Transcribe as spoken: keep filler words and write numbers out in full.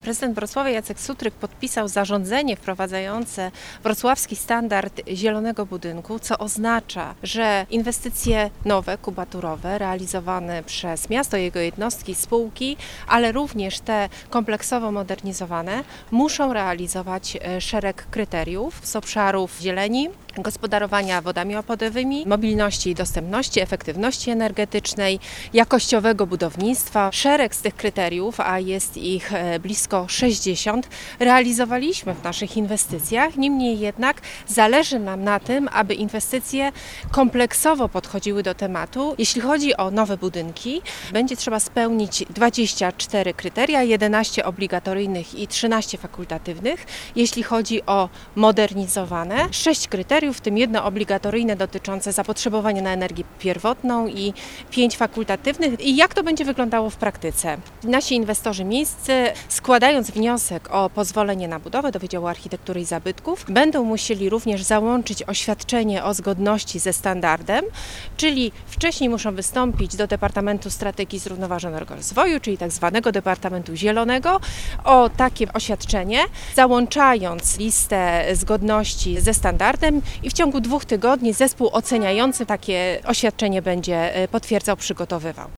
Prezydent Wrocławia Jacek Sutryk podpisał zarządzenie wprowadzające wrocławski standard zielonego budynku, co oznacza, że inwestycje nowe, kubaturowe, realizowane przez miasto, jego jednostki, spółki, ale również te kompleksowo modernizowane, muszą realizować szereg kryteriów z obszarów zieleni, gospodarowania wodami opadowymi, mobilności i dostępności, efektywności energetycznej, jakościowego budownictwa. Szereg z tych kryteriów, a jest ich blisko sześćdziesiąt, realizowaliśmy w naszych inwestycjach. Niemniej jednak zależy nam na tym, aby inwestycje kompleksowo podchodziły do tematu. Jeśli chodzi o nowe budynki, będzie trzeba spełnić dwadzieścia cztery kryteria, jedenaście obligatoryjnych i trzynaście fakultatywnych. Jeśli chodzi o modernizowane, sześć kryteriów, w tym jedno obligatoryjne dotyczące zapotrzebowania na energię pierwotną i pięć fakultatywnych. I jak to będzie wyglądało w praktyce? Nasi inwestorzy miejscy, składając wniosek o pozwolenie na budowę do Wydziału Architektury i Zabytków, będą musieli również załączyć oświadczenie o zgodności ze standardem, czyli wcześniej muszą wystąpić do Departamentu Strategii Zrównoważonego Rozwoju, czyli tak zwanego Departamentu Zielonego, o takie oświadczenie, załączając listę zgodności ze standardem, i w ciągu dwóch tygodni zespół oceniający takie oświadczenie będzie potwierdzał, przygotowywał.